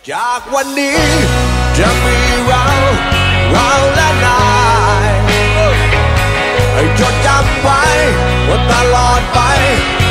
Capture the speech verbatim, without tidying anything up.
จากวันนี้จะมีเราเราและนายให้จดจำไว้ว่าตลอดไป